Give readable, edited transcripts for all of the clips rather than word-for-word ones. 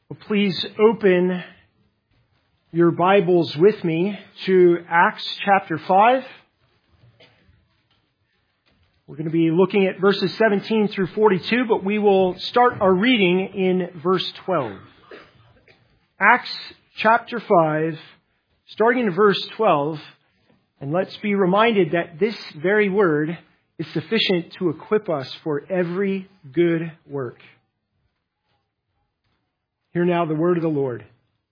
Well, please open your Bibles with me to Acts chapter 5. We're going to be looking at verses 17 through 42, but we will start our reading in verse 12. Acts chapter 5, starting in verse 12, and let's be reminded that this very word is sufficient to equip us for every good work. Hear now the word of the Lord.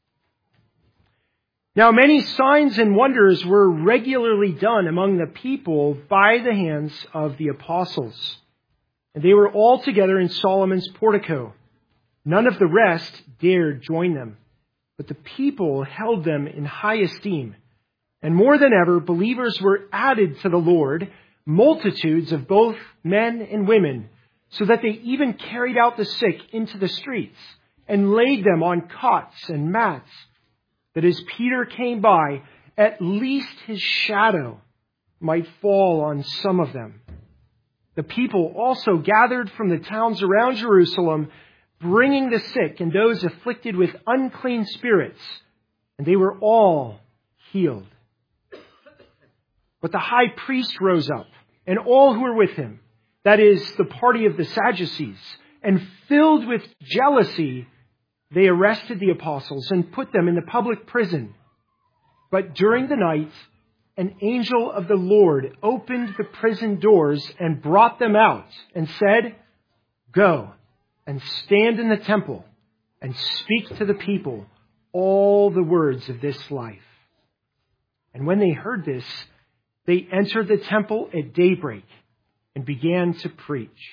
Now many signs and wonders were regularly done among the people by the hands of the apostles. And they were all together in Solomon's portico. None of the rest dared join them, but the people held them in high esteem. And more than ever, believers were added to the Lord, multitudes of both men and women, so that they even carried out the sick into the streets and laid them on cots and mats, that as Peter came by, at least his shadow might fall on some of them. The people also gathered from the towns around Jerusalem, bringing the sick and those afflicted with unclean spirits, and they were all healed. But the high priest rose up, and all who were with him, that is, the party of the Sadducees, and filled with jealousy, they arrested the apostles and put them in the public prison. But during the night, an angel of the Lord opened the prison doors and brought them out and said, "Go and stand in the temple and speak to the people all the words of this life." And when they heard this, they entered the temple at daybreak and began to preach.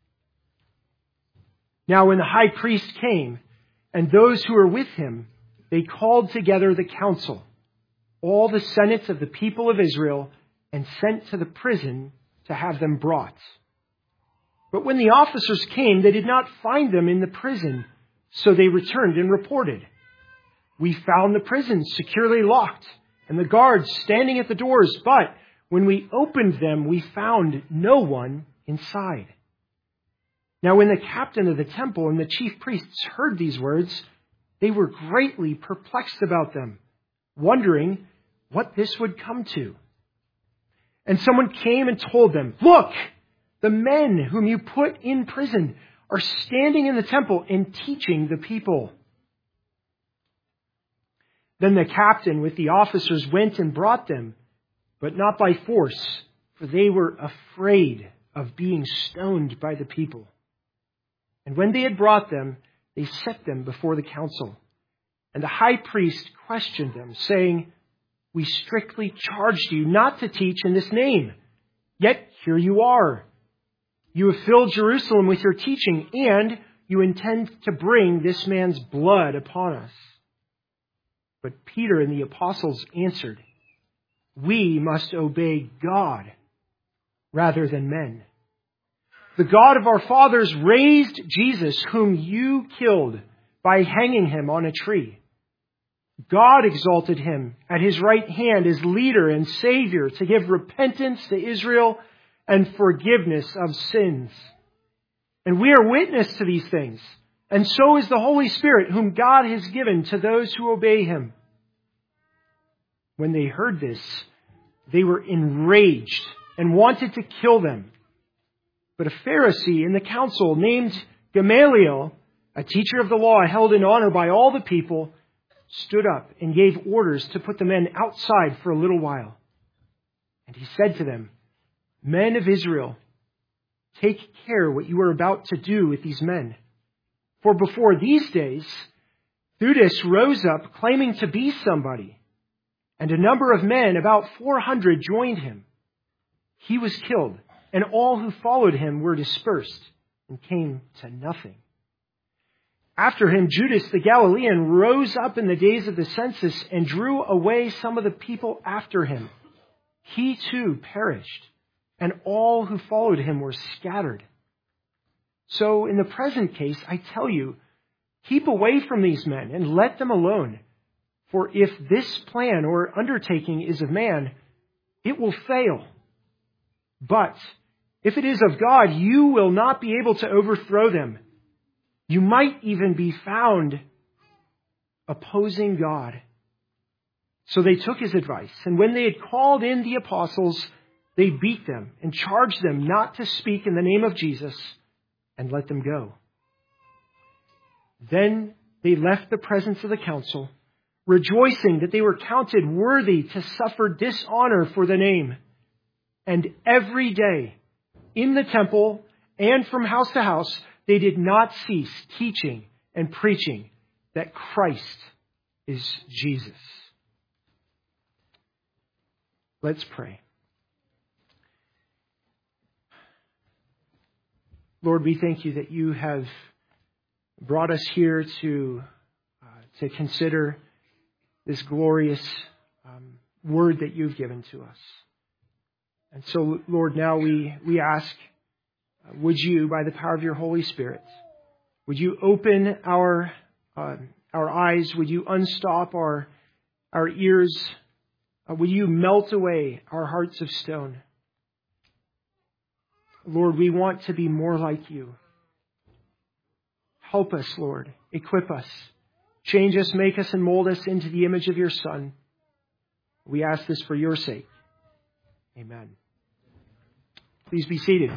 Now when the high priest came, and those who were with him, they called together the council, all the senates of the people of Israel, and sent to the prison to have them brought. But when the officers came, they did not find them in the prison, so they returned and reported, "We found the prison securely locked, and the guards standing at the doors, but when we opened them, we found no one inside." Now when the captain of the temple and the chief priests heard these words, they were greatly perplexed about them, wondering what this would come to. And someone came and told them, "Look, the men whom you put in prison are standing in the temple and teaching the people." Then the captain with the officers went and brought them, but not by force, for they were afraid of being stoned by the people. And when they had brought them, they set them before the council. And the high priest questioned them, saying, "We strictly charged you not to teach in this name. Yet here you are. You have filled Jerusalem with your teaching, and you intend to bring this man's blood upon us." But Peter and the apostles answered, "We must obey God rather than men. The God of our fathers raised Jesus, whom you killed by hanging him on a tree. God exalted him at his right hand as leader and savior to give repentance to Israel and forgiveness of sins. And we are witness to these things, and so is the Holy Spirit, whom God has given to those who obey him." When they heard this, they were enraged and wanted to kill them. But a Pharisee in the council named Gamaliel, a teacher of the law held in honor by all the people, stood up and gave orders to put the men outside for a little while. And he said to them, "Men of Israel, take care what you are about to do with these men. For before these days, Theudas rose up claiming to be somebody, and a number of men, about 400, joined him. He was killed, and all who followed him were dispersed and came to nothing. After him, Judas the Galilean rose up in the days of the census and drew away some of the people after him. He too perished, and all who followed him were scattered. So in the present case, I tell you, keep away from these men and let them alone. For if this plan or undertaking is of man, it will fail. But if it is of God, you will not be able to overthrow them. You might even be found opposing God. So they took his advice, and when they had called in the apostles, they beat them and charged them not to speak in the name of Jesus, and let them go. Then they left the presence of the council, rejoicing that they were counted worthy to suffer dishonor for the name. And every day, in the temple and from house to house, they did not cease teaching and preaching that Christ is Jesus. Let's pray. Lord, we thank you that you have brought us here to consider this glorious word that you've given to us. And so, Lord, now we ask, would you, by the power of your Holy Spirit, would you open our eyes? Would you unstop our ears? Would you melt away our hearts of stone? Lord, we want to be more like you. Help us, Lord. Equip us. Change us, make us, and mold us into the image of your Son. We ask this for your sake. Amen. Please be seated.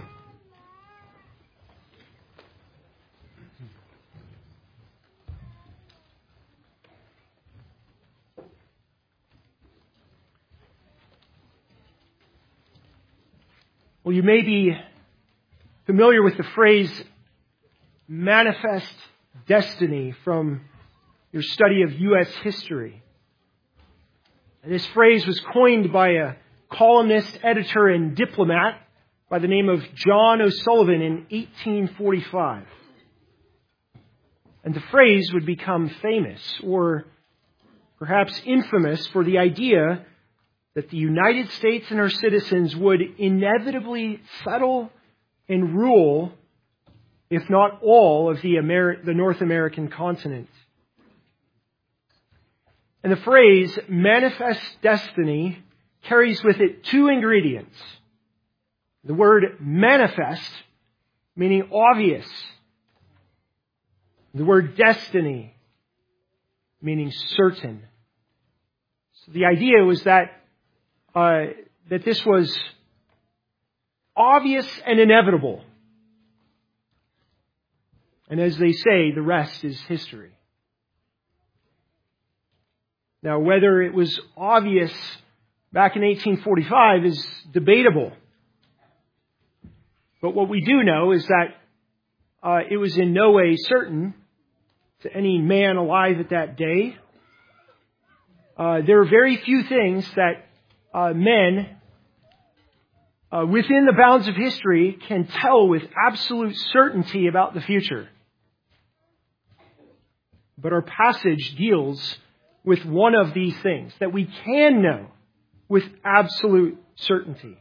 Well, you may be familiar with the phrase manifest destiny from your study of U.S. history. And this phrase was coined by a columnist, editor, and diplomat by the name of John O'Sullivan in 1845. And the phrase would become famous, or perhaps infamous, for the idea that the United States and her citizens would inevitably settle and rule, if not all, of the North American continent. And the phrase manifest destiny carries with it two ingredients. The word manifest, meaning obvious. The word destiny, meaning certain. So the idea was that this was obvious and inevitable. And as they say, the rest is history. Now, whether it was obvious back in 1845 is debatable. But what we do know is that it was in no way certain to any man alive at that day. There are very few things that men within the bounds of history can tell with absolute certainty about the future. But our passage deals with one of these things that we can know with absolute certainty.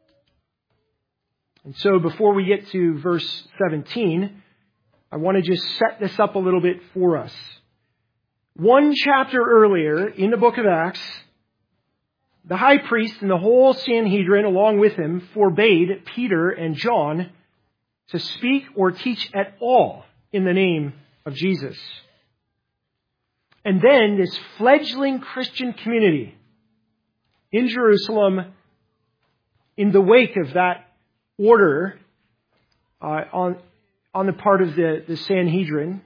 And so before we get to verse 17, I want to just set this up a little bit for us. One chapter earlier in the book of Acts, the high priest and the whole Sanhedrin along with him forbade Peter and John to speak or teach at all in the name of Jesus. And then this fledgling Christian community in Jerusalem, in the wake of that order on the part of the Sanhedrin,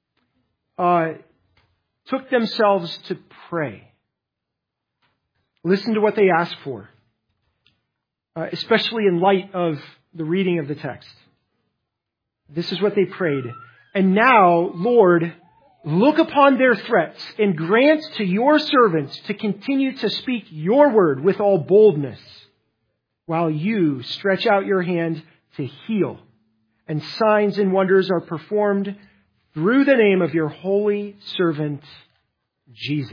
took themselves to pray. Listen to what they asked for, especially in light of the reading of the text. This is what they prayed. And now, Lord, look upon their threats and grant to your servants to continue to speak your word with all boldness, while you stretch out your hand to heal, and signs and wonders are performed through the name of your holy servant, Jesus.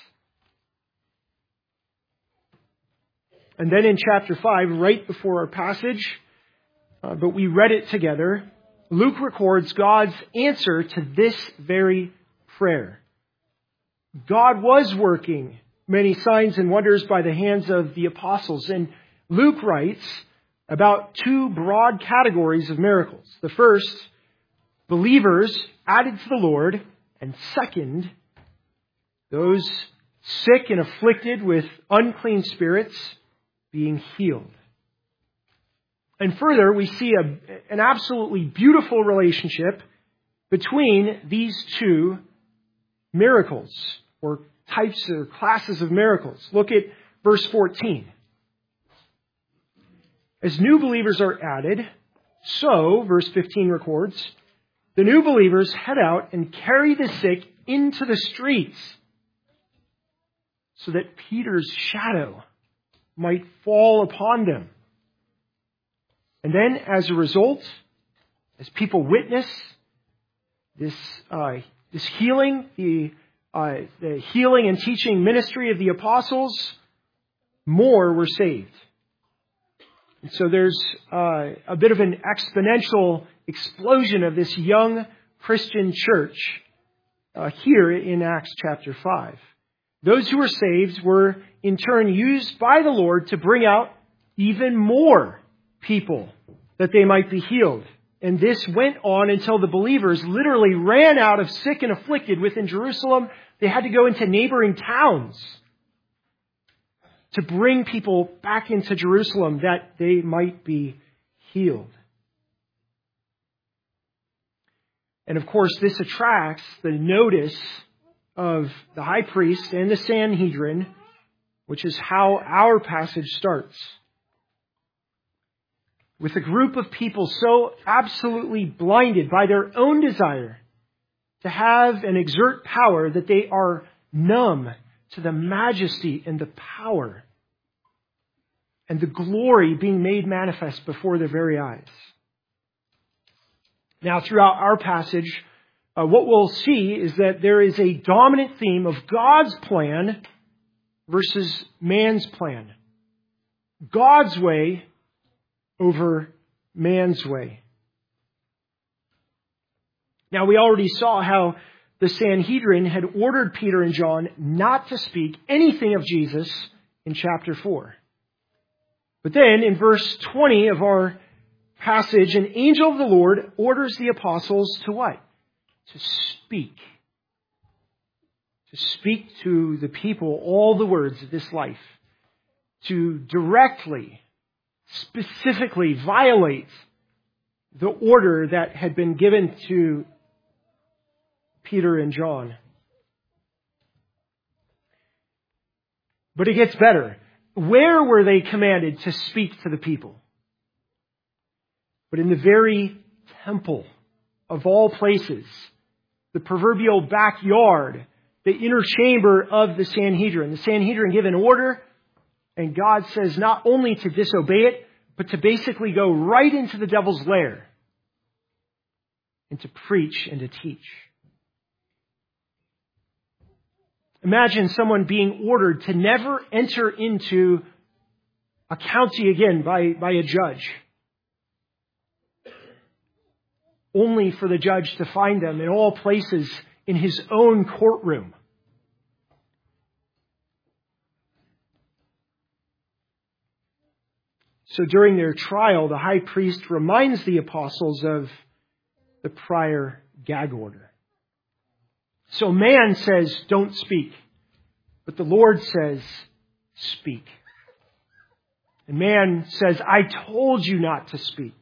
And then in chapter 5, right before our passage, but we read it together, Luke records God's answer to this very prayer. God was working many signs and wonders by the hands of the apostles. And Luke writes about two broad categories of miracles. The first, believers added to the Lord. And second, Those sick and afflicted with unclean spirits being healed. And further, we see an absolutely beautiful relationship between these two miracles, or types or classes of miracles. Look at verse 14. As new believers are added, so, verse 15 records, the new believers head out and carry the sick into the streets so that Peter's shadow might fall upon them. And then, as a result, as people witness this healing, the healing and teaching ministry of the apostles, more were saved. And so there's a bit of an exponential explosion of this young Christian church here in Acts chapter 5. Those who were saved were in turn used by the Lord to bring out even more people that they might be healed. And this went on until the believers literally ran out of sick and afflicted within Jerusalem. They had to go into neighboring towns to bring people back into Jerusalem that they might be healed. And of course, this attracts the notice of the high priest and the Sanhedrin, which is how our passage starts. With a group of people so absolutely blinded by their own desire to have and exert power that they are numb to the majesty and the power and the glory being made manifest before their very eyes. Now, throughout our passage, what we'll see is that there is a dominant theme of God's plan versus man's plan. God's way over man's way. Now, we already saw how the Sanhedrin had ordered Peter and John not to speak anything of Jesus in chapter 4. But then in verse 20 of our passage, an angel of the Lord orders the apostles to what? To speak. To speak to the people all the words of this life. To directly, specifically violate the order that had been given to Peter and John. But it gets better. Where were they commanded to speak to the people? But in the very temple of all places, the proverbial backyard, the inner chamber of the Sanhedrin. The Sanhedrin give an order, and God says not only to disobey it, but to basically go right into the devil's lair and to preach and to teach. Imagine someone being ordered to never enter into a county again by a judge, only for the judge to find them in all places in his own courtroom. So during their trial, the high priest reminds the apostles of the prior gag order. So man says, don't speak. But the Lord says, speak. And man says, I told you not to speak.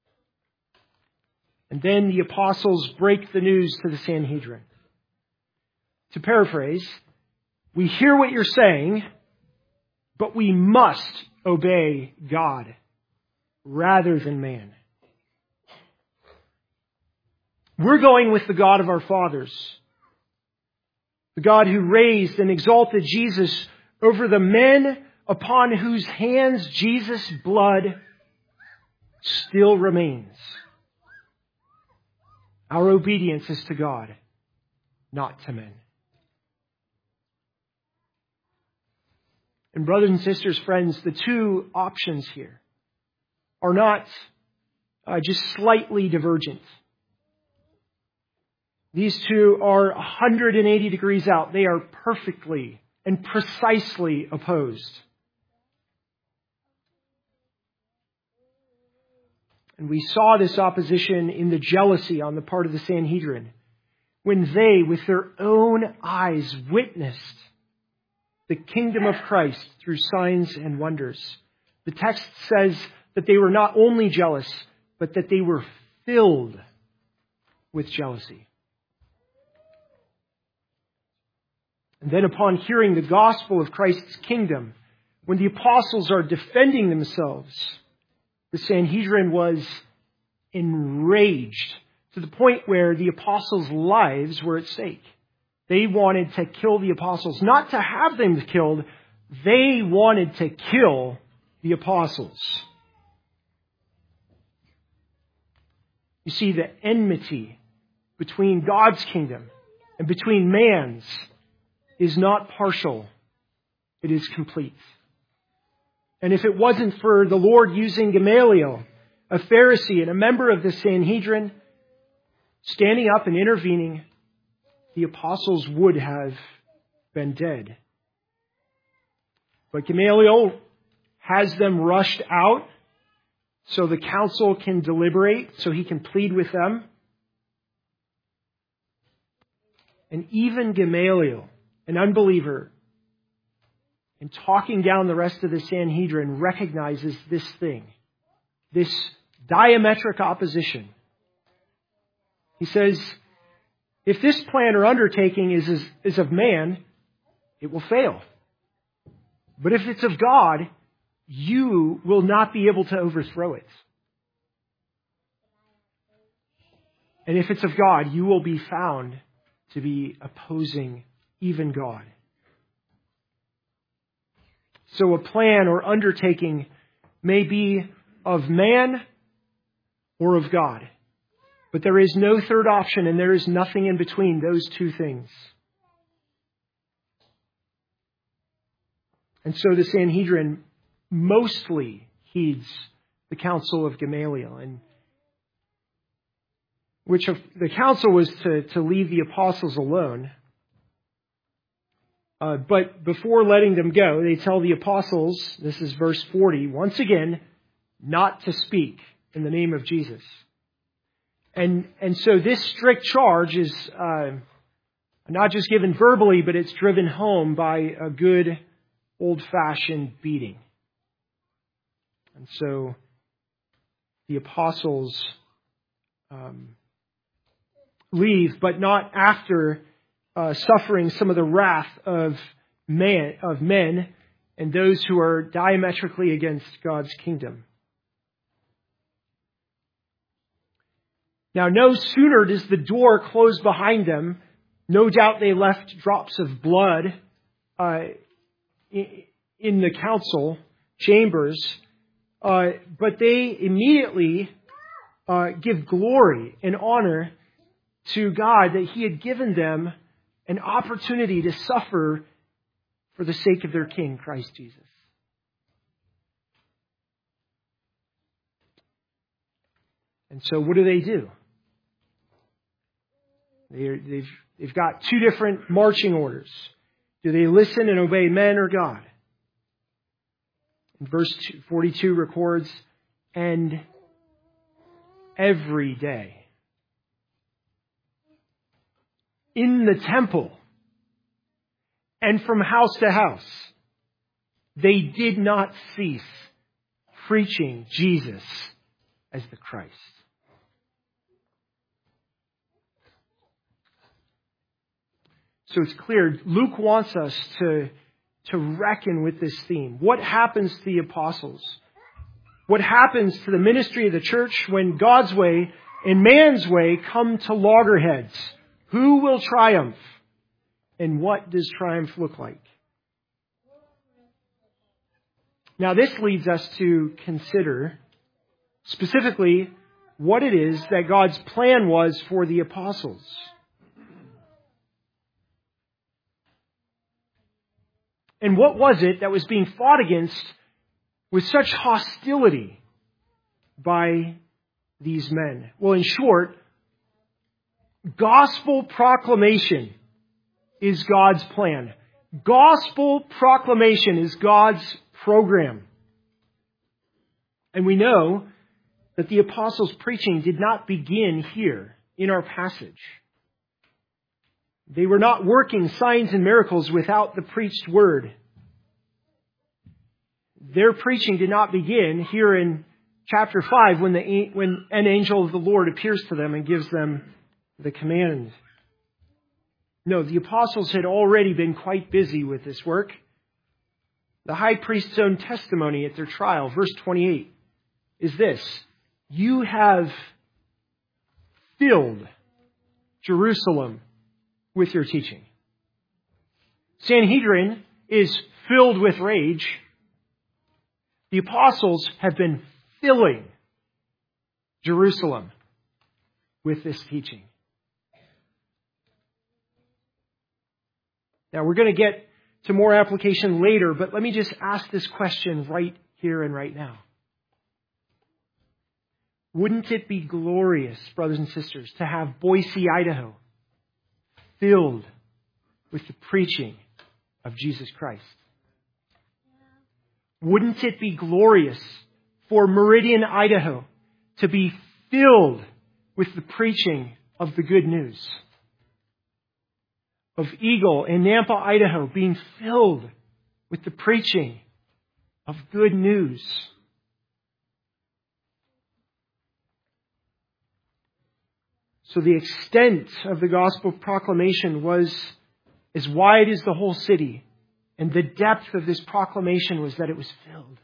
And then the apostles break the news to the Sanhedrin. To paraphrase, we hear what you're saying, but we must obey God rather than man. We're going with the God of our fathers, the God who raised and exalted Jesus over the men upon whose hands Jesus' blood still remains. Our obedience is to God, not to men. And brothers and sisters, friends, the two options here are not just slightly divergent. These two are 180 degrees out. They are perfectly and precisely opposed. And we saw this opposition in the jealousy on the part of the Sanhedrin. when they, with their own eyes, witnessed the kingdom of Christ through signs and wonders. The text says that they were not only jealous, but that they were filled with jealousy. And then upon hearing the gospel of Christ's kingdom, when the apostles are defending themselves, the Sanhedrin was enraged to the point where the apostles' lives were at stake. They wanted to kill the apostles, not to have them killed. They wanted to kill the apostles. You see, the enmity between God's kingdom and between man's is not partial. It is complete. And if it wasn't for the Lord using Gamaliel, a Pharisee and a member of the Sanhedrin, standing up and intervening, the apostles would have been dead. But Gamaliel has them rushed out so the council can deliberate, so he can plead with them. And even Gamaliel, an unbeliever, in talking down the rest of the Sanhedrin, recognizes this thing, this diametric opposition. He says, if this plan or undertaking is of man, it will fail. But if it's of God, you will not be able to overthrow it. And if it's of God, you will be found to be opposing even God. So a plan or undertaking may be of man or of God. But there is no third option, and there is nothing in between those two things. And so the Sanhedrin mostly heeds the counsel of Gamaliel, and which of the counsel was to leave the apostles alone. But before letting them go, they tell the apostles, this is verse 40, once again, not to speak in the name of Jesus. And so this strict charge is not just given verbally, but it's driven home by a good old-fashioned beating. And so the apostles leave, but not after suffering some of the wrath of men and those who are diametrically against God's kingdom. Now, no sooner does the door close behind them, no doubt they left drops of blood in the council chambers, but they immediately give glory and honor to God that He had given them an opportunity to suffer for the sake of their King, Christ Jesus. And so what do? They've got two different marching orders. Do they listen and obey men or God? And verse 42 records, and every day in the temple and from house to house, they did not cease preaching Jesus as the Christ. So it's clear, Luke wants us to reckon with this theme. What happens to the apostles? What happens to the ministry of the church when God's way and man's way come to loggerheads? Who will triumph? And what does triumph look like? Now this leads us to consider specifically what it is that God's plan was for the apostles. And what was it that was being fought against with such hostility by these men? Well, in short, gospel proclamation is God's plan. Gospel proclamation is God's program. And we know that the apostles' preaching did not begin here in our passage. They were not working signs and miracles without the preached word. Their preaching did not begin here in chapter 5 when an angel of the Lord appears to them and gives them the command. No, the apostles had already been quite busy with this work. The high priest's own testimony at their trial, verse 28, is this: you have filled Jerusalem with your teaching. Sanhedrin is filled with rage. The apostles have been filling Jerusalem with this teaching. Now, we're going to get to more application later, but let me just ask this question right here and right now. Wouldn't it be glorious, brothers and sisters, to have Boise, Idaho, filled with the preaching of Jesus Christ? Wouldn't it be glorious for Meridian, Idaho, to be filled with the preaching of the good news? Of Eagle and Nampa, Idaho, being filled with the preaching of good news. So the extent of the gospel proclamation was as wide as the whole city. And the depth of this proclamation was that it was filled.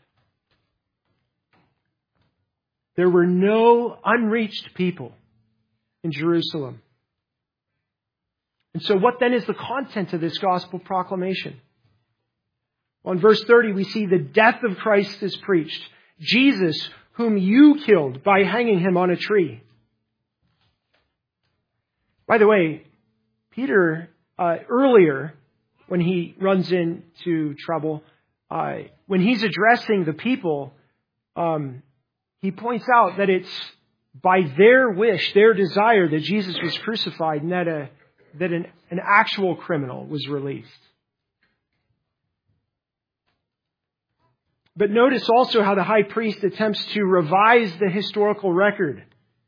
There were no unreached people in Jerusalem. And so what then is the content of this gospel proclamation? Well, in verse 30, we see the death of Christ is preached. Jesus, whom you killed by hanging him on a tree. By the way, Peter, earlier, when he runs into trouble, when he's addressing the people, he points out that it's by their wish, their desire, that Jesus was crucified and that an actual criminal was released. But notice also how the high priest attempts to revise the historical record.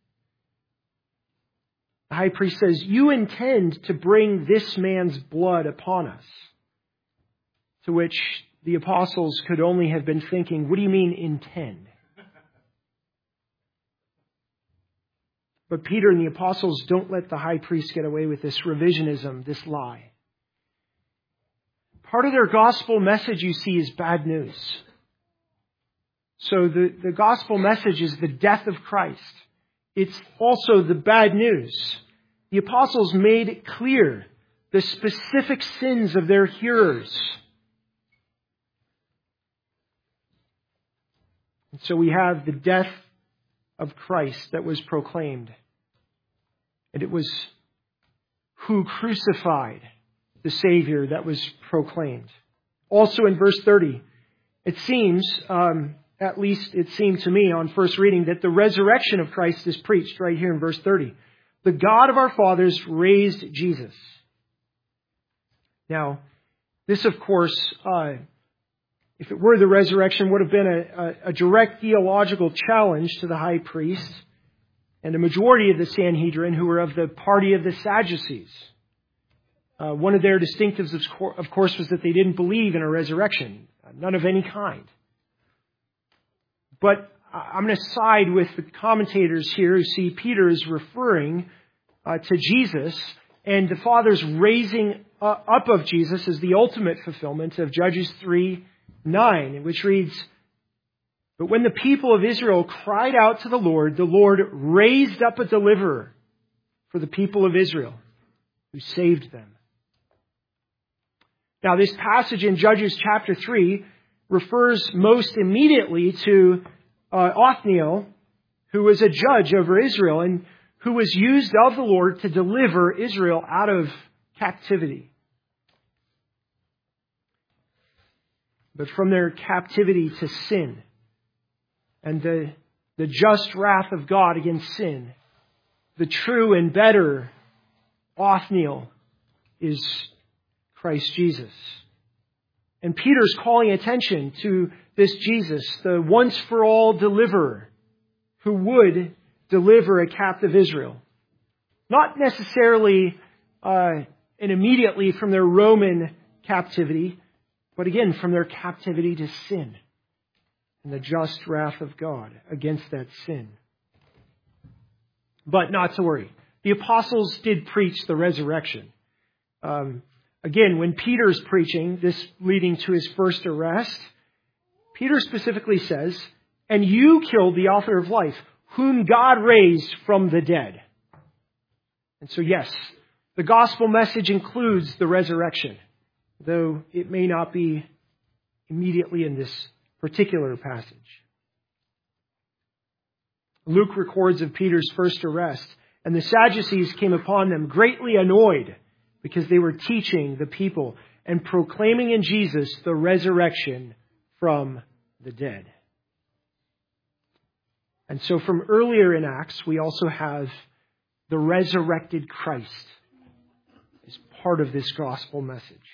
The high priest says, you intend to bring this man's blood upon us. To which the apostles could only have been thinking, what do you mean intend? But Peter and the apostles don't let the high priest get away with this revisionism, this lie. Part of their gospel message, you see, is bad news. So the gospel message is the death of Christ. It's also the bad news. The apostles made it clear the specific sins of their hearers. And so we have the death of Christ that was proclaimed. And it was who crucified the Savior that was proclaimed. Also in verse 30, it seems, at least it seemed to me on first reading, that the resurrection of Christ is preached right here in verse 30. The God of our fathers raised Jesus. Now, this of course, if it were the resurrection, would have been a direct theological challenge to the high priest and a majority of the Sanhedrin, who were of the party of the Sadducees. One of their distinctives, of course, was that they didn't believe in a resurrection, none of any kind. But I'm going to side with the commentators here who see Peter is referring to Jesus, and the Father's raising up of Jesus as the ultimate fulfillment of Judges 3:9, which reads, but when the people of Israel cried out to the Lord raised up a deliverer for the people of Israel, who saved them. Now, this passage in Judges chapter 3 refers most immediately to Othniel, who was a judge over Israel and who was used of the Lord to deliver Israel out of captivity. But from their captivity to sin and the just wrath of God against sin, the true and better Othniel is Christ Jesus. And Peter's calling attention to this Jesus, the once-for-all deliverer, who would deliver a captive Israel. Not necessarily and immediately from their Roman captivity, but again from their captivity to sin and the just wrath of God against that sin. But not to worry. The apostles did preach the resurrection. Again, when Peter's preaching, this leading to his first arrest, Peter specifically says, "And you killed the author of life, whom God raised from the dead." And so yes, the gospel message includes the resurrection, though it may not be immediately in this particular passage. Luke records of Peter's first arrest, "And the Sadducees came upon them greatly annoyed because they were teaching the people and proclaiming in Jesus the resurrection from the dead." And so from earlier in Acts, we also have the resurrected Christ as part of this gospel message.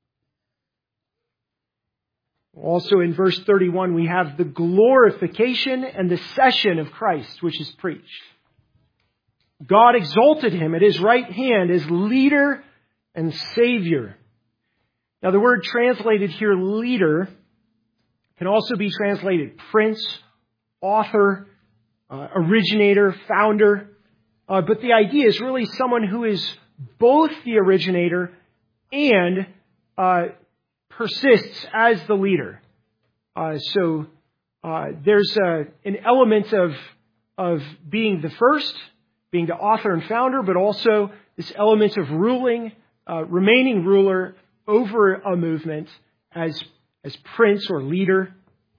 Also in verse 31, we have the glorification and the session of Christ, which is preached. God exalted him at his right hand as leader and Savior. Now the word translated here, leader, can also be translated prince, author, originator, founder. But the idea is really someone who is both the originator and persists as the leader. So there's an element of being the first, being the author and founder, but also this element of ruling, remaining ruler over a movement as prince or leader.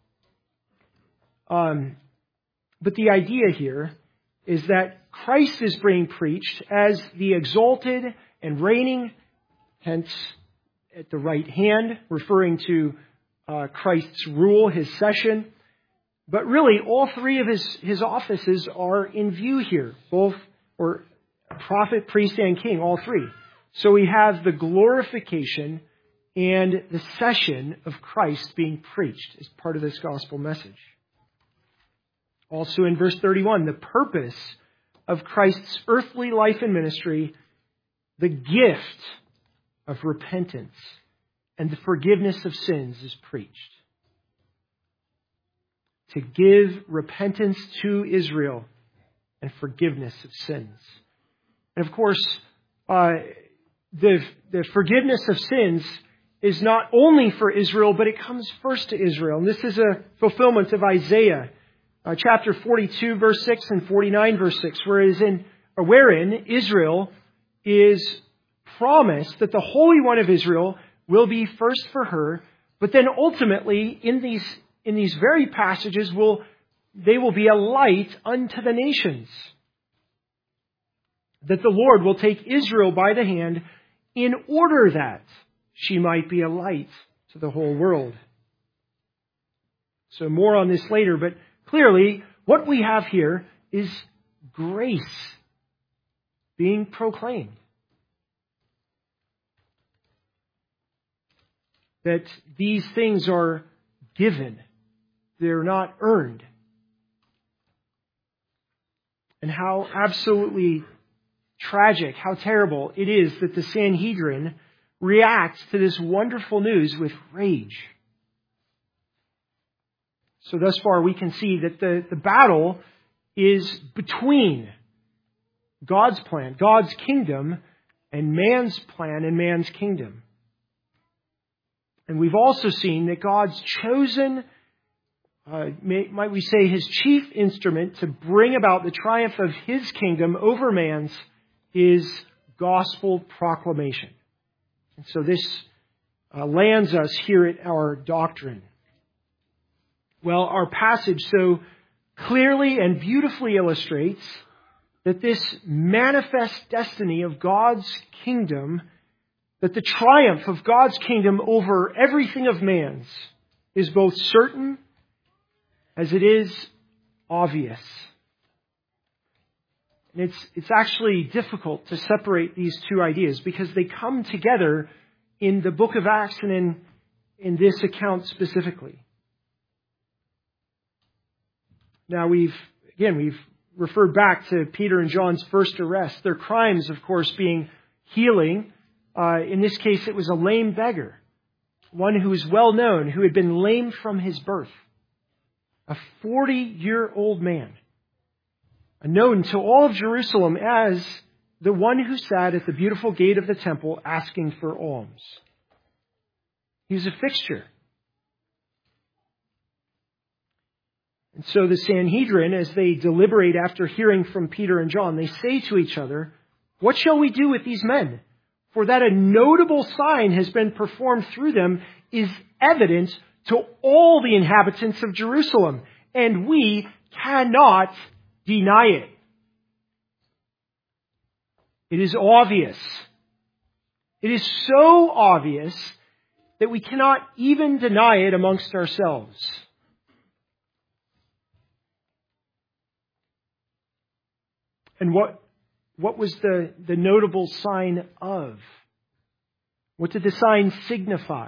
But the idea here is that Christ is being preached as the exalted and reigning, hence at the right hand, referring to Christ's rule, his session. But really, all three of his offices are in view here, both or prophet, priest, and king, all three. So we have the glorification and the session of Christ being preached as part of this gospel message. Also in verse 31, the purpose of Christ's earthly life and ministry, the gift of repentance and the forgiveness of sins is preached. To give repentance to Israel and forgiveness of sins. And of course, the forgiveness of sins is not only for Israel, but it comes first to Israel. And this is a fulfillment of Isaiah chapter 42, verse 6 and 49, verse 6, wherein Israel is promised that the Holy One of Israel will be first for her, but then ultimately in these very passages they will be a light unto the nations. That the Lord will take Israel by the hand in order that she might be a light to the whole world. So more on this later, but clearly what we have here is grace being proclaimed. That these things are given. They're not earned. And how absolutely tragic, how terrible it is that the Sanhedrin reacts to this wonderful news with rage. So thus far we can see that the battle is between God's plan, God's kingdom, and man's plan and man's kingdom. And we've also seen that God's chosen, might we say, his chief instrument to bring about the triumph of his kingdom over man's is gospel proclamation. And so this lands us here at our doctrine. Well, our passage so clearly and beautifully illustrates that this manifest destiny of God's kingdom, that the triumph of God's kingdom over everything of man's, is both certain as it is obvious. And it's actually difficult to separate these two ideas because they come together in the book of Acts and in this account specifically. Now we've referred back to Peter and John's first arrest. Their crimes, of course, being healing In this case, it was a lame beggar, one who was well known, who had been lame from his birth. A 40-year-old man, known to all of Jerusalem as the one who sat at the beautiful gate of the temple asking for alms. He was a fixture. And so the Sanhedrin, as they deliberate after hearing from Peter and John, they say to each other, "What shall we do with these men? For that a notable sign has been performed through them is evident to all the inhabitants of Jerusalem, and we cannot deny it." It is obvious. It is so obvious that we cannot even deny it amongst ourselves. And what was the notable sign of? What did the sign signify?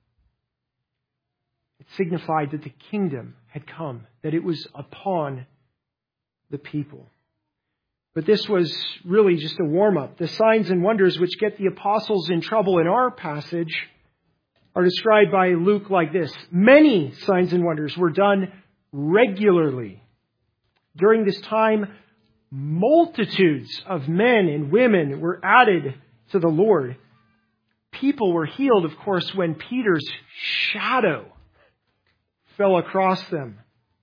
It signified that the kingdom had come, that it was upon the people. But this was really just a warm-up. The signs and wonders which get the apostles in trouble in our passage are described by Luke like this. Many signs and wonders were done regularly. During this time, multitudes of men and women were added to the Lord. People were healed, of course, when Peter's shadow fell across them.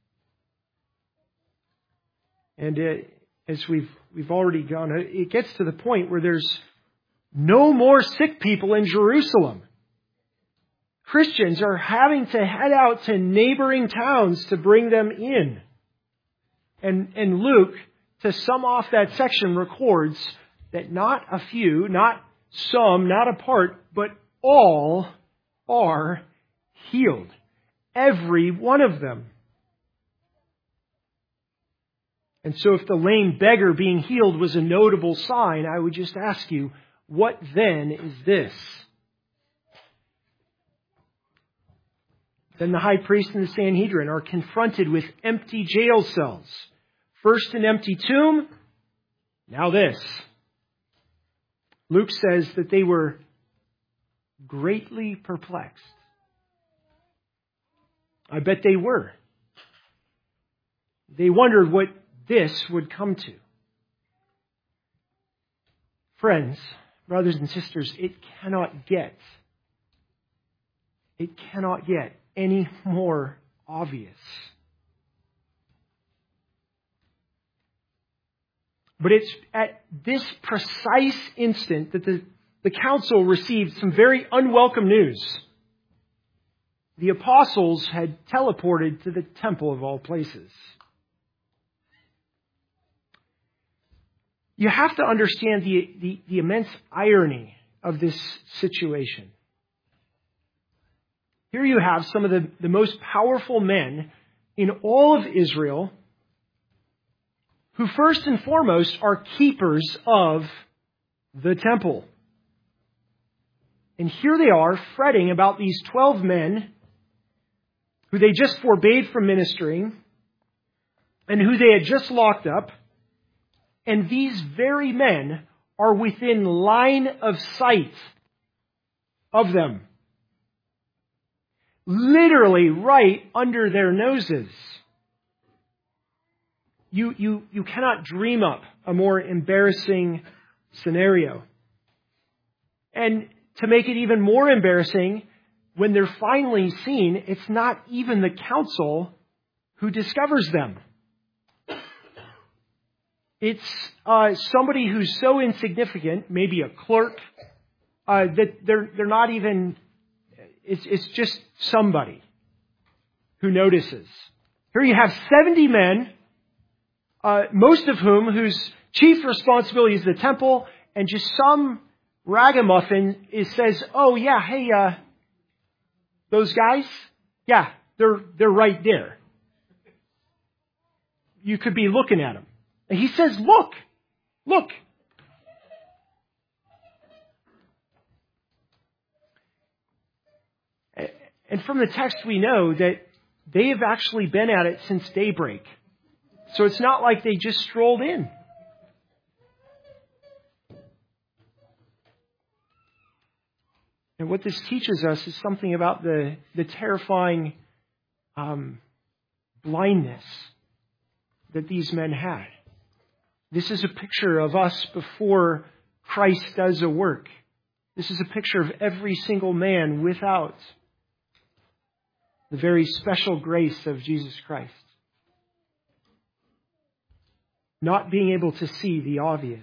And as we've already gone, it gets to the point where there's no more sick people in Jerusalem. Christians are having to head out to neighboring towns to bring them in. And Luke, to sum off that section, records that not a few, not some, not a part, but all are healed. Every one of them. And so if the lame beggar being healed was a notable sign, I would just ask you, what then is this? Then the high priest and the Sanhedrin are confronted with empty jail cells. First an empty tomb, now this. Luke says that they were greatly perplexed. I bet they were. They wondered what this would come to. Friends, brothers and sisters, it cannot get any more obvious. But it's at this precise instant that the council received some very unwelcome news. The apostles had teleported to the temple of all places. You have to understand the immense irony of this situation. Here you have some of the most powerful men in all of Israel who first and foremost are keepers of the temple. And here they are fretting about these 12 men who they just forbade from ministering and who they had just locked up. And these very men are within line of sight of them. Literally right under their noses. You cannot dream up a more embarrassing scenario. And to make it even more embarrassing, when they're finally seen, it's not even the council who discovers them. It's somebody who's so insignificant, maybe a clerk, that they're not even. It's just somebody who notices. Here you have 70 men, most of whose chief responsibility is the temple, and just some ragamuffin says, "Oh yeah, hey, those guys, yeah, they're right there. You could be looking at them." And he says, "Look." And from the text we know that they have actually been at it since daybreak. So it's not like they just strolled in. And what this teaches us is something about the terrifying blindness that these men had. This is a picture of us before Christ does a work. This is a picture of every single man without the very special grace of Jesus Christ. Not being able to see the obvious.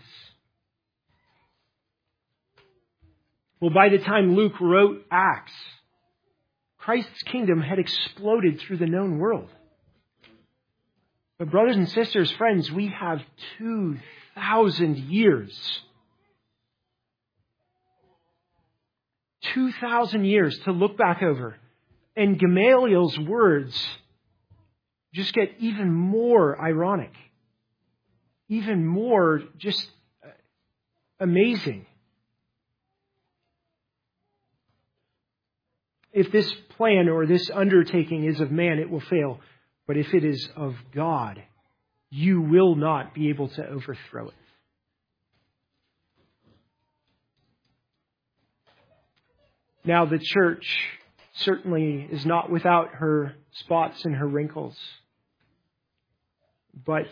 Well, by the time Luke wrote Acts, Christ's kingdom had exploded through the known world. But brothers and sisters, friends, we have 2,000 years. 2,000 years to look back over. And Gamaliel's words just get even more ironic. Even more just amazing. If this plan or this undertaking is of man, it will fail. But if it is of God, you will not be able to overthrow it. Now, the church certainly is not without her spots and her wrinkles. But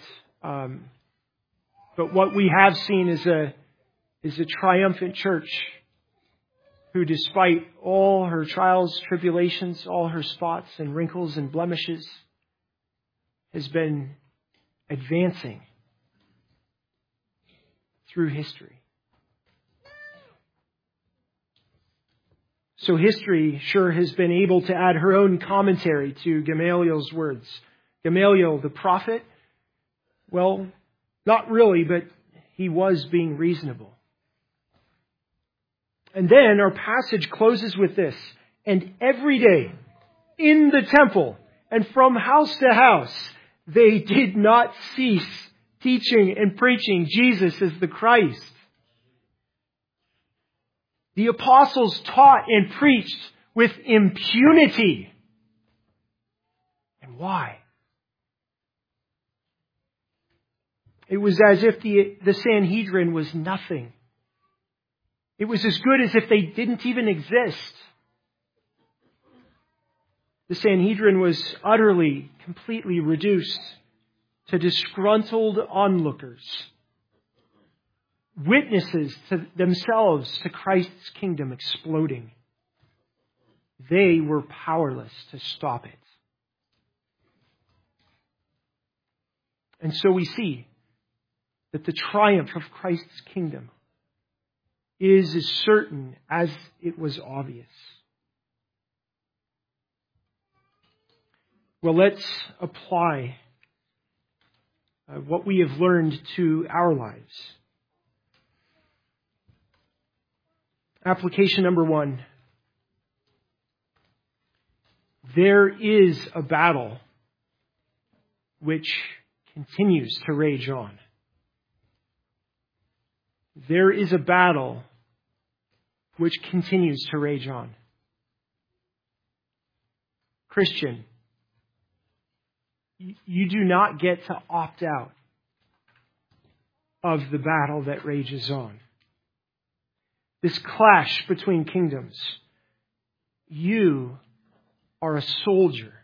what we have seen is a triumphant church who, despite all her trials, tribulations, all her spots and wrinkles and blemishes, has been advancing through history. So history sure has been able to add her own commentary to Gamaliel's words. Gamaliel, the prophet, well, not really, but he was being reasonable. And then our passage closes with this. And every day in the temple and from house to house, they did not cease teaching and preaching Jesus as the Christ. The apostles taught and preached with impunity. And why? It was as if the Sanhedrin was nothing. It was as good as if they didn't even exist. The Sanhedrin was utterly, completely reduced to disgruntled onlookers, witnesses to themselves to Christ's kingdom exploding. They were powerless to stop it. And so we see that the triumph of Christ's kingdom is as certain as it was obvious. Well, let's apply what we have learned to our lives. Application number 1. There is a battle which continues to rage on. There is a battle which continues to rage on. Christian, you do not get to opt out of the battle that rages on. This clash between kingdoms. You are a soldier.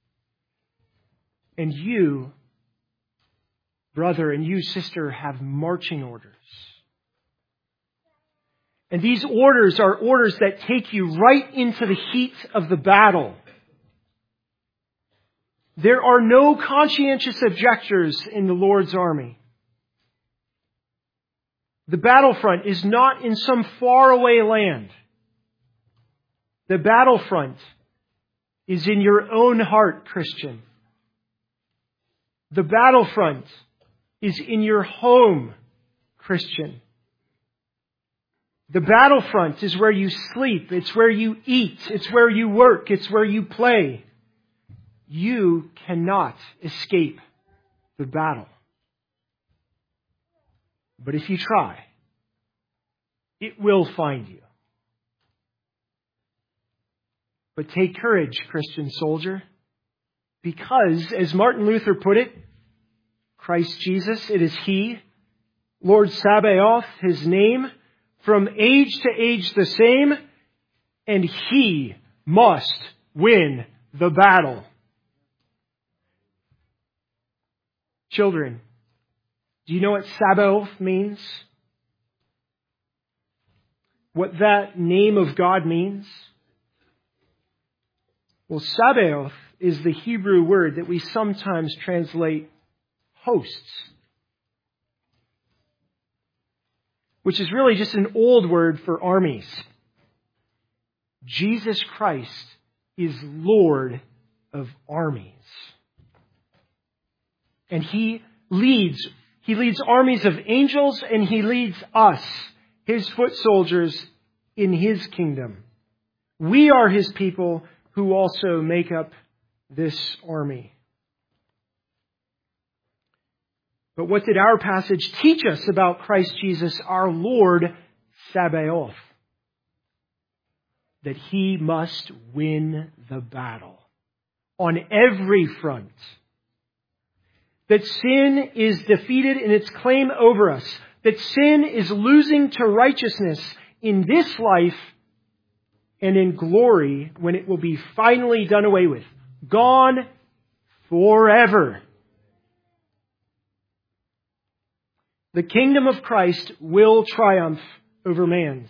And you, brother, and you, sister, have marching orders. And these orders are orders that take you right into the heat of the battle. There are no conscientious objectors in the Lord's army. The battlefront is not in some faraway land. The battlefront is in your own heart, Christian. The battlefront is in your home, Christian. The battlefront is where you sleep. It's where you eat. It's where you work. It's where you play. You cannot escape the battle. But if you try, it will find you. But take courage, Christian soldier, because, as Martin Luther put it, Christ Jesus, it is He, Lord Sabaoth, His name, from age to age the same, and He must win the battle. Children, do you know what Sabaoth means? What that name of God means? Well, Sabaoth is the Hebrew word that we sometimes translate hosts, which is really just an old word for armies. Jesus Christ is Lord of armies. And He leads armies of angels, and He leads us, His foot soldiers, in His kingdom. We are His people who also make up this army. But what did our passage teach us about Christ Jesus, our Lord Sabaoth? That He must win the battle on every front. That sin is defeated in its claim over us. That sin is losing to righteousness in this life and in glory when it will be finally done away with. Gone forever. The kingdom of Christ will triumph over man's.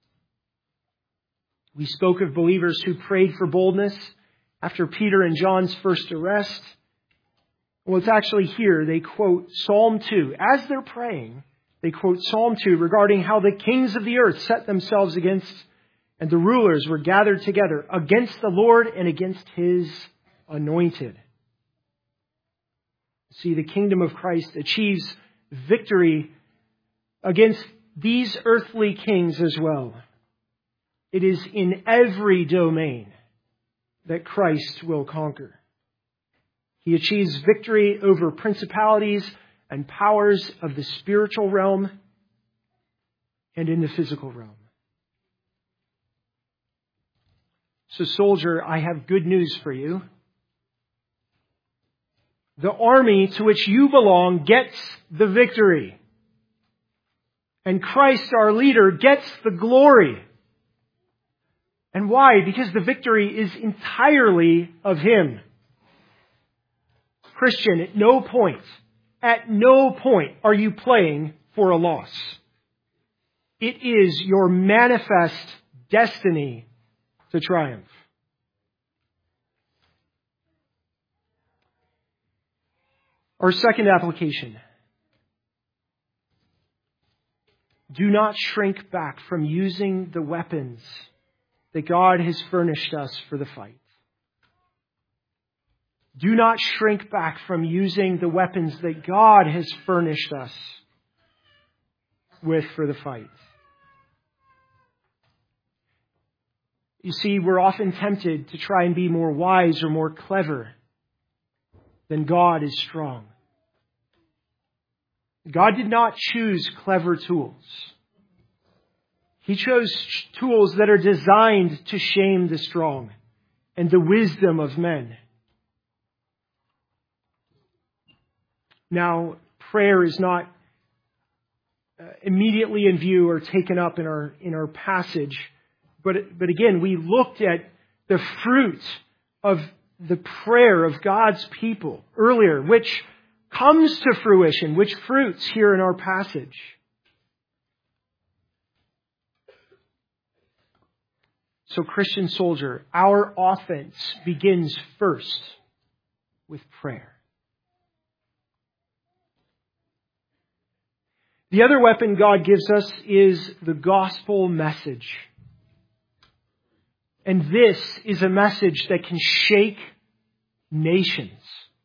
We spoke of believers who prayed for boldness after Peter and John's first arrest. Well, it's actually here they quote Psalm 2. As they're praying, they quote Psalm 2 regarding how the kings of the earth set themselves against, and the rulers were gathered together against the Lord and against His anointed. See, the kingdom of Christ achieves victory against these earthly kings as well. It is in every domain that Christ will conquer. He achieves victory over principalities and powers of the spiritual realm and in the physical realm. So, soldier, I have good news for you. The army to which you belong gets the victory. And Christ, our leader, gets the glory. And why? Because the victory is entirely of Him. Christian, at no point are you playing for a loss. It is your manifest destiny to triumph. Our second application. Do not shrink back from using the weapons that God has furnished us for the fight. Do not shrink back from using the weapons that God has furnished us with for the fight. You see, we're often tempted to try and be more wise or more clever than God is strong. God did not choose clever tools. He chose tools that are designed to shame the strong and the wisdom of men. Now, prayer is not immediately in view or taken up in our passage. But again, we looked at the fruit of the prayer of God's people earlier, which comes to fruition, which fruits here in our passage. So, Christian soldier, our offense begins first with prayer. The other weapon God gives us is the gospel message. And this is a message that can shake nations.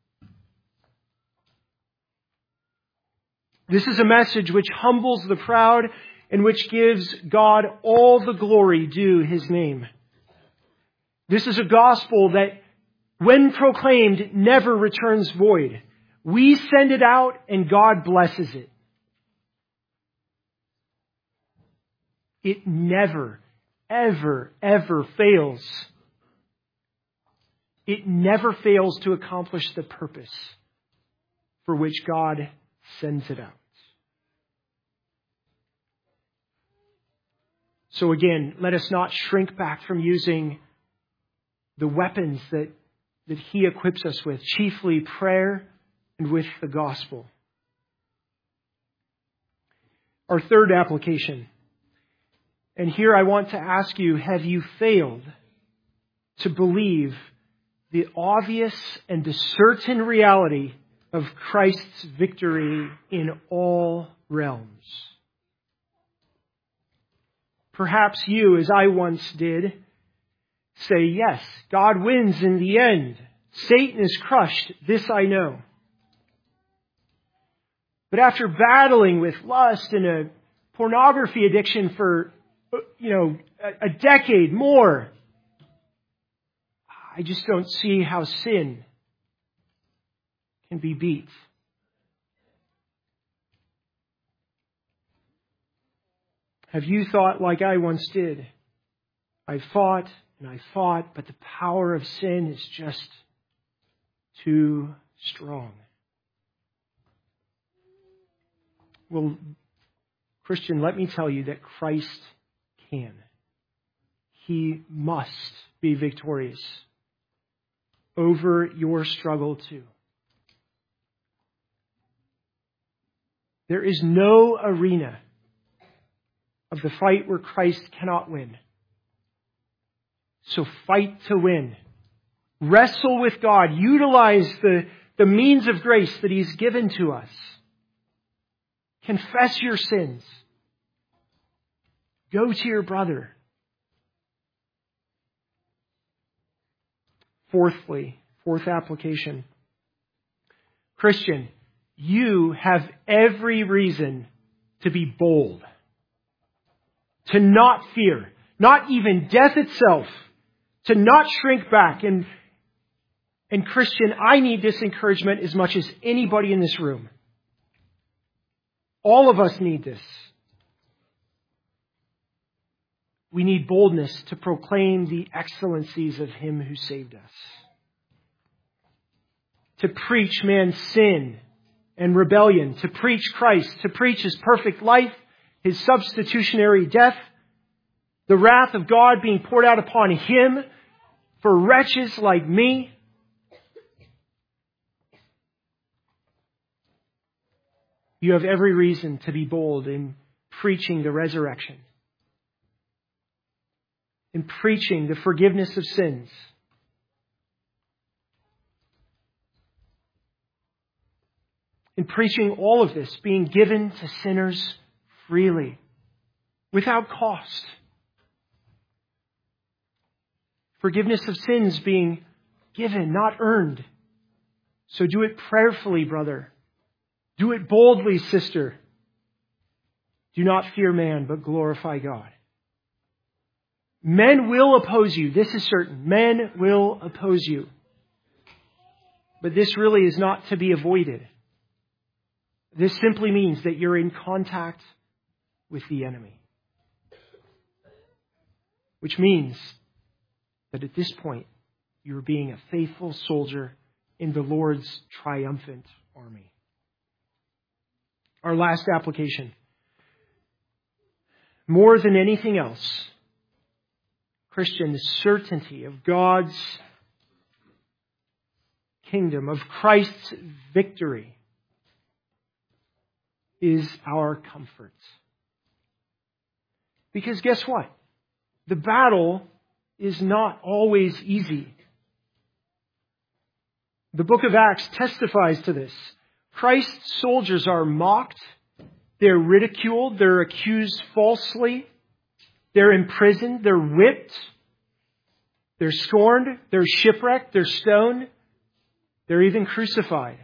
This is a message which humbles the proud and which gives God all the glory due His name. This is a gospel that, when proclaimed, never returns void. We send it out and God blesses it. It never, ever, ever fails. It never fails to accomplish the purpose for which God sends it out. So again, let us not shrink back from using the weapons that He equips us with, chiefly prayer and with the gospel. Our third application. And here I want to ask you, have you failed to believe the obvious and the certain reality of Christ's victory in all realms? Perhaps you, as I once did, say, yes, God wins in the end. Satan is crushed. This I know. But after battling with lust and a pornography addiction for, a decade more, I just don't see how sin can be beat. Have you thought like I once did? I fought and I fought, but the power of sin is just too strong. Well, Christian, let me tell you that Christ can. He must be victorious over your struggle too. There is no arena of the fight where Christ cannot win. So fight to win. Wrestle with God. Utilize the means of grace that He's given to us. Confess your sins. Go to your brother. Fourth application. Christian, you have every reason to be bold. To not fear. Not even death itself. To not shrink back. And Christian, I need this encouragement as much as anybody in this room. All of us need this. We need boldness to proclaim the excellencies of Him who saved us. To preach man's sin and rebellion. To preach Christ. To preach His perfect life. His substitutionary death. The wrath of God being poured out upon Him for wretches like me. You have every reason to be bold in preaching the resurrection. In preaching the forgiveness of sins. In preaching all of this being given to sinners freely, without cost. Forgiveness of sins being given, not earned. So do it prayerfully, brother. Do it boldly, sister. Do not fear man, but glorify God. Men will oppose you. This is certain. Men will oppose you. But this really is not to be avoided. This simply means that you're in contact with the enemy. Which means that at this point, you're being a faithful soldier in the Lord's triumphant army. Our last application. More than anything else, Christian, the certainty of God's kingdom, of Christ's victory, is our comfort. Because guess what? The battle is not always easy. The book of Acts testifies to this. Christ's soldiers are mocked, they're ridiculed, they're accused falsely, they're imprisoned, they're whipped, they're scorned, they're shipwrecked, they're stoned, they're even crucified.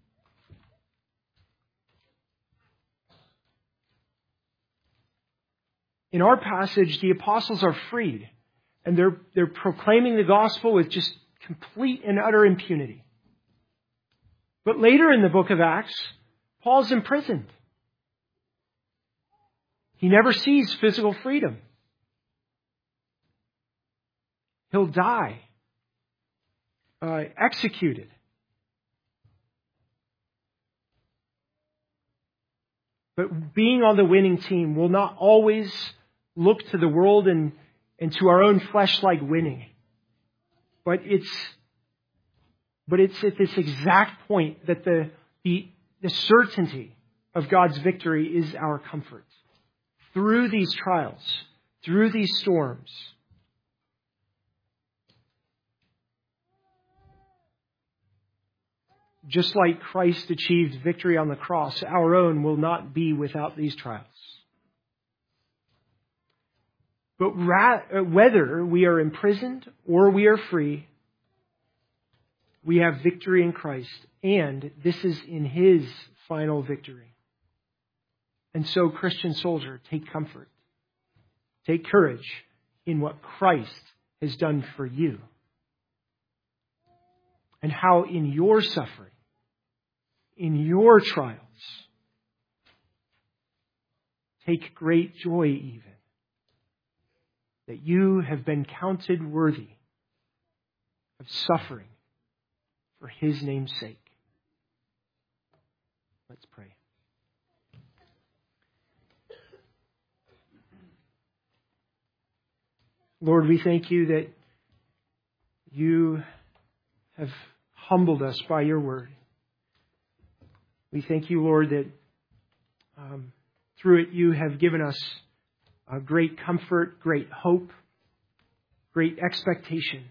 In our passage, the apostles are freed, and they're proclaiming the gospel with just complete and utter impunity. But later in the book of Acts, Paul's imprisoned. He never sees physical freedom. He'll die, executed. But being on the winning team will not always look to the world and to our own flesh-like winning. But it's at this exact point that the certainty of God's victory is our comfort. Through these trials, through these storms, just like Christ achieved victory on the cross, our own will not be without these trials. But whether we are imprisoned or we are free, we have victory in Christ, and this is in His final victory. And so, Christian soldier, take comfort. Take courage in what Christ has done for you. And how in your suffering, in your trials, take great joy even that you have been counted worthy of suffering for His name's sake. Let's pray. Lord, we thank you that you have humbled us by your word. We thank you, Lord, that through it you have given us great comfort, great hope, great expectation.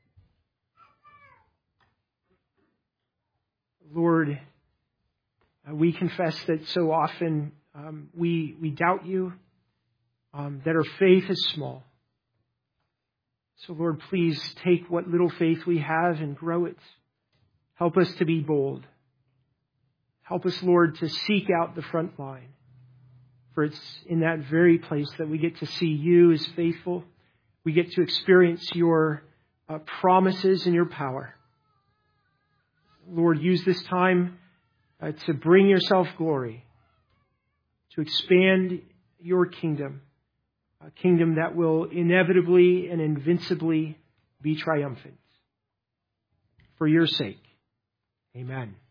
Lord, we confess that so often we doubt you, that our faith is small. So Lord, please take what little faith we have and grow it. Help us to be bold. Help us, Lord, to seek out the front line. For it's in that very place that we get to see you as faithful. We get to experience your promises and your power. Lord, use this time to bring yourself glory, to expand your kingdom, a kingdom that will inevitably and invincibly be triumphant. For your sake, amen.